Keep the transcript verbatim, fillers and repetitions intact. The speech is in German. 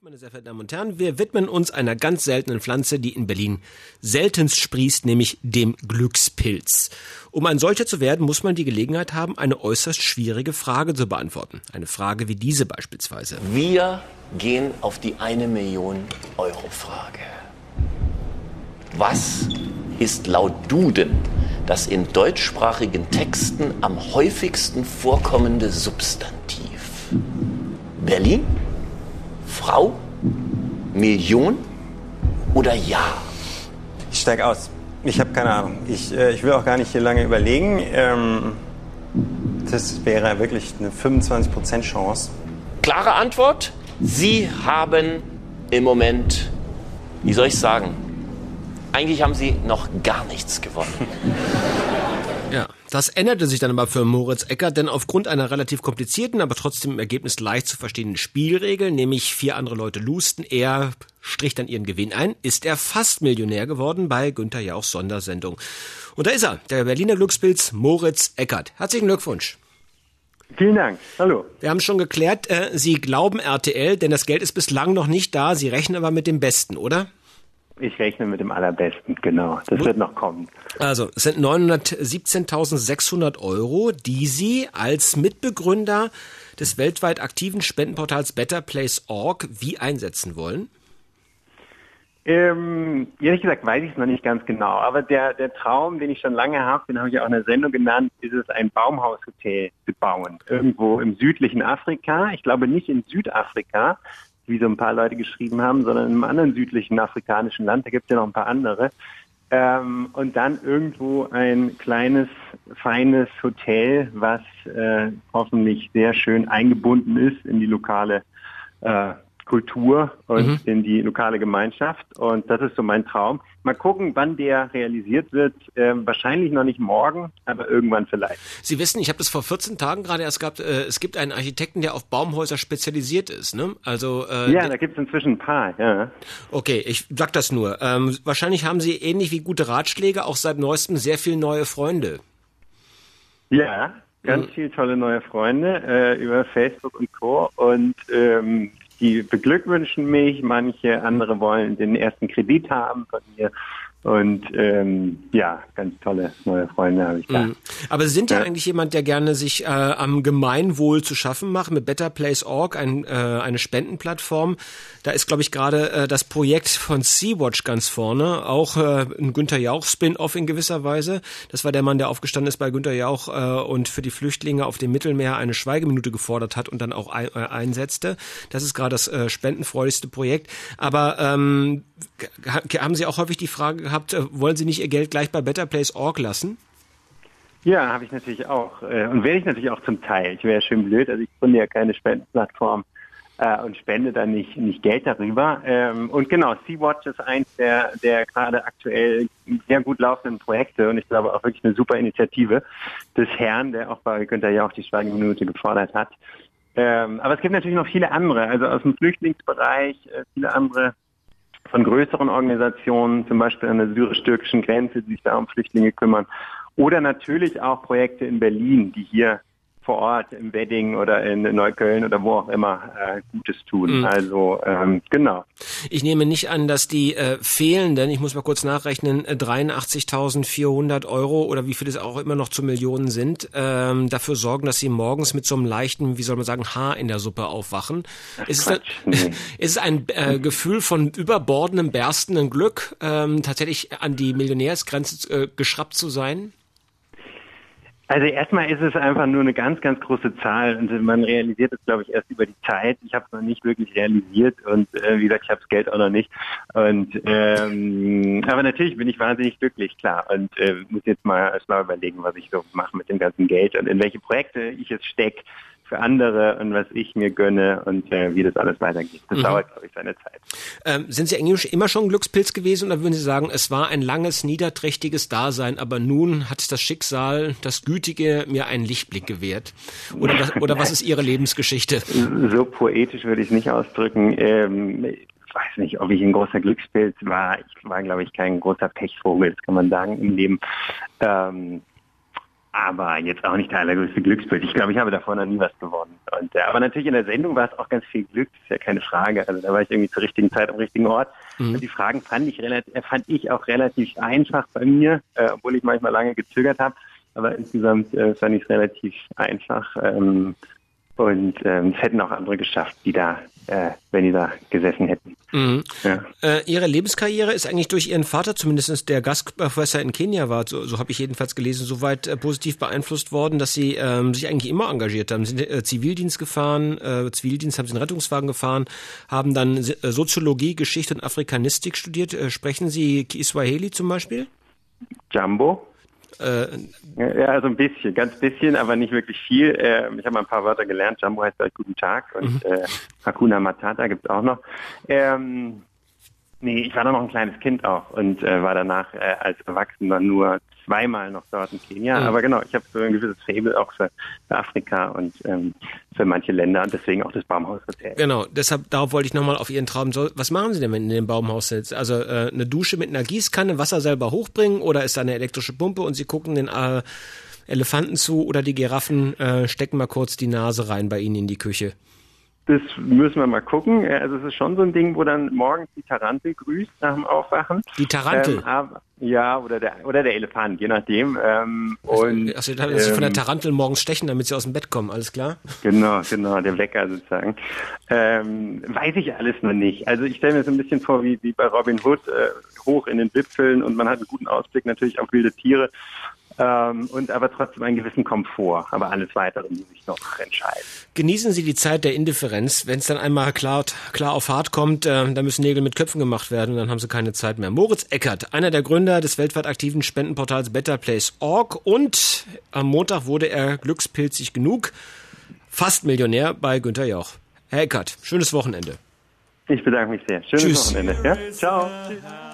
Meine sehr verehrten Damen und Herren, wir widmen uns einer ganz seltenen Pflanze, die in Berlin seltenst sprießt, nämlich dem Glückspilz. Um ein solcher zu werden, muss man die Gelegenheit haben, eine äußerst schwierige Frage zu beantworten. Eine Frage wie diese beispielsweise. Wir gehen auf die eine Million Euro Frage. Was ist laut Duden das in deutschsprachigen Texten am häufigsten vorkommende Substantiv? Berlin? Frau? Million? Oder Ja? Ich steige aus. Ich habe keine Ahnung. Ich, äh, ich will auch gar nicht hier lange überlegen. Ähm, das wäre wirklich eine fünfundzwanzig Prozent Chance. Klare Antwort? Sie haben im Moment, wie soll ich sagen, eigentlich haben Sie noch gar nichts gewonnen. Ja, das änderte sich dann aber für Moritz Eckert, denn aufgrund einer relativ komplizierten, aber trotzdem im Ergebnis leicht zu verstehenden Spielregel, nämlich vier andere Leute lusten, er strich dann ihren Gewinn ein, ist er fast Millionär geworden bei Günther Jauchs Sondersendung. Und da ist er, der Berliner Glückspilz Moritz Eckert. Herzlichen Glückwunsch. Vielen Dank. Hallo. Wir haben schon geklärt, äh, Sie glauben R T L, denn das Geld ist bislang noch nicht da. Sie rechnen aber mit dem Besten, oder? Ich rechne mit dem Allerbesten, genau. Das wird noch kommen. Also, es sind neunhundertsiebzehntausendsechshundert Euro, die Sie als Mitbegründer des weltweit aktiven Spendenportals Better Place Punkt org wie einsetzen wollen? Ähm, ehrlich gesagt weiß ich es noch nicht ganz genau, aber der, der Traum, den ich schon lange habe, den habe ich auch in der Sendung genannt, ist es, ein Baumhaushotel zu bauen. Irgendwo im südlichen Afrika. Ich glaube nicht in Südafrika, wie so ein paar Leute geschrieben haben, sondern in einem anderen südlichen afrikanischen Land. Da gibt es ja noch ein paar andere. Ähm, und dann irgendwo ein kleines, feines Hotel, was äh, hoffentlich sehr schön eingebunden ist in die lokale äh, Kultur und mhm. in die lokale Gemeinschaft. Und das ist so mein Traum. Mal gucken, wann der realisiert wird. Ähm, wahrscheinlich noch nicht morgen, aber irgendwann vielleicht. Sie wissen, ich habe das vor vierzehn Tagen gerade erst gehabt, äh, es gibt einen Architekten, der auf Baumhäuser spezialisiert ist, ne? Also äh, Ja, da gibt es inzwischen ein paar, ja. Okay, ich sag das nur. Ähm, wahrscheinlich haben Sie ähnlich wie gute Ratschläge auch seit neuestem sehr viel neue Freunde. Ja, ganz mhm. viele tolle neue Freunde äh, über Facebook und Co. Und ähm, die beglückwünschen mich, manche andere wollen den ersten Kredit haben von mir. Und ähm, ja, ganz tolle neue Freunde habe ich da. Mhm. Aber Sie sind ja, ja eigentlich jemand, der gerne sich äh, am Gemeinwohl zu schaffen macht mit Better Place Punkt org, ein, äh, eine Spendenplattform. Da ist, glaube ich, gerade äh, das Projekt von Sea-Watch ganz vorne, auch äh, ein Günther Jauch-Spin-Off in gewisser Weise. Das war der Mann, der aufgestanden ist bei Günther Jauch äh, und für die Flüchtlinge auf dem Mittelmeer eine Schweigeminute gefordert hat und dann auch ein, äh, einsetzte. Das ist gerade das äh, spendenfreudigste Projekt. Aber ähm, haben Sie auch häufig die Frage gehabt, wollen Sie nicht Ihr Geld gleich bei Better Place Punkt org lassen? Ja, habe ich natürlich auch. Und werde ich natürlich auch zum Teil. Ich wäre ja schön blöd, also ich gründe ja keine Spendenplattform äh, und spende dann nicht, nicht Geld darüber. Ähm, und genau, Sea-Watch ist eins der, der gerade aktuell sehr gut laufenden Projekte und ich glaube auch wirklich eine super Initiative des Herrn, der auch bei Günther Jauch die Schweigeminute gefordert hat. Ähm, aber es gibt natürlich noch viele andere, also aus dem Flüchtlingsbereich, äh, viele andere von größeren Organisationen, zum Beispiel an der syrisch-türkischen Grenze, die sich da um Flüchtlinge kümmern. Oder natürlich auch Projekte in Berlin, die hier vor Ort im Wedding oder in Neukölln oder wo auch immer äh, Gutes tun. Mhm. Also ähm, genau. Ich nehme nicht an, dass die äh, fehlenden, ich muss mal kurz nachrechnen, dreiundachtzigtausendvierhundert Euro oder wie viel es auch immer noch zu Millionen sind, ähm, dafür sorgen, dass sie morgens mit so einem leichten, wie soll man sagen, Haar in der Suppe aufwachen. Ach, ist, es, nee. ist es ein äh, Gefühl von überbordendem, berstendem Glück, ähm, tatsächlich an die Millionärsgrenze äh, geschraubt zu sein? Also erstmal ist es einfach nur eine ganz, ganz große Zahl und man realisiert es, glaube ich, erst über die Zeit. Ich habe es noch nicht wirklich realisiert und äh, wie gesagt, ich habe das Geld auch noch nicht. Und ähm, aber natürlich bin ich wahnsinnig glücklich, klar. Und äh, muss jetzt mal schlau überlegen, was ich so mache mit dem ganzen Geld und in welche Projekte ich es stecke für andere und was ich mir gönne und äh, wie das alles weitergeht. Das mhm. dauert, glaube ich, seine Zeit. Ähm, sind Sie eigentlich immer schon ein Glückspilz gewesen oder würden Sie sagen, es war ein langes, niederträchtiges Dasein, aber nun hat das Schicksal, das Gütige, mir einen Lichtblick gewährt? Oder was, oder was ist Ihre Lebensgeschichte? So poetisch würde ich es nicht ausdrücken. Ähm, ich weiß nicht, ob ich ein großer Glückspilz war. Ich war, glaube ich, kein großer Pechvogel, das kann man sagen, im Leben. Ähm, aber jetzt auch nicht der allergrößte Glückspilz. Ich glaube, ich habe davon noch nie was gewonnen. Und, äh, aber natürlich in der Sendung war es auch ganz viel Glück, ist ja keine Frage. Also da war ich irgendwie zur richtigen Zeit am richtigen Ort. Mhm. Und die Fragen fand ich, relativ, fand ich auch relativ einfach bei mir, äh, obwohl ich manchmal lange gezögert habe. Aber insgesamt äh, fand ich es relativ einfach. Ähm, Und ähm, es hätten auch andere geschafft, die da, äh, wenn die da gesessen hätten. Mhm. Ja. Äh, Ihre Lebenskarriere ist eigentlich durch Ihren Vater, zumindest der Gastprofessor in Kenia war, so, so habe ich jedenfalls gelesen, soweit äh, positiv beeinflusst worden, dass Sie ähm, sich eigentlich immer engagiert haben. Sie sind äh, Zivildienst gefahren, äh, Zivildienst haben Sie einen Rettungswagen gefahren, haben dann äh, Soziologie, Geschichte und Afrikanistik studiert. Äh, sprechen Sie Kiswahili zum Beispiel? Jumbo? Äh, ja, also ein bisschen, ganz bisschen, aber nicht wirklich viel. Äh, ich habe mal ein paar Wörter gelernt. Jumbo heißt halt Guten Tag und mhm. äh, Hakuna Matata gibt's auch noch. Ähm, nee, ich war da noch ein kleines Kind auch und äh, war danach äh, als Erwachsener nur zweimal noch dort in Kenia. Mhm. Aber genau, ich habe so ein gewisses Faible auch für, für Afrika und ähm, für manche Länder und deswegen auch das Baumhaushotel. Genau, deshalb, darauf wollte ich nochmal auf Ihren Traum. Was machen Sie denn, wenn in dem Baumhaus sitzt? Also äh, eine Dusche mit einer Gießkanne, Wasser selber hochbringen oder ist da eine elektrische Pumpe und Sie gucken den äh, Elefanten zu oder die Giraffen äh, stecken mal kurz die Nase rein bei Ihnen in die Küche? Das müssen wir mal gucken. Also es ist schon so ein Ding, wo dann morgens die Tarantel grüßt nach dem Aufwachen. Die Tarantel? Ähm, aber, ja, oder der oder der Elefant, je nachdem. Ähm, und, also, dass Sie ähm, von der Tarantel morgens stechen, damit Sie aus dem Bett kommen, alles klar? Genau, genau, der Wecker sozusagen. Ähm, weiß ich alles noch nicht. Also ich stelle mir so ein bisschen vor, wie, wie bei Robin Hood, äh, hoch in den Wipfeln und man hat einen guten Ausblick natürlich auf wilde Tiere. Ähm, und aber trotzdem einen gewissen Komfort. Aber alles Weitere muss ich noch entscheiden. Genießen Sie die Zeit der Indifferenz. Wenn es dann einmal klar, klar auf hart kommt, äh, dann müssen Nägel mit Köpfen gemacht werden und dann haben Sie keine Zeit mehr. Moritz Eckert, einer der Gründer des weltweit aktiven Spendenportals Better Place Punkt org und am Montag wurde er glückspilzig genug, fast Millionär bei Günther Jauch. Herr Eckert, schönes Wochenende. Ich bedanke mich sehr. Schönes Tschüss. Wochenende. Ja? Ciao. Tschüss.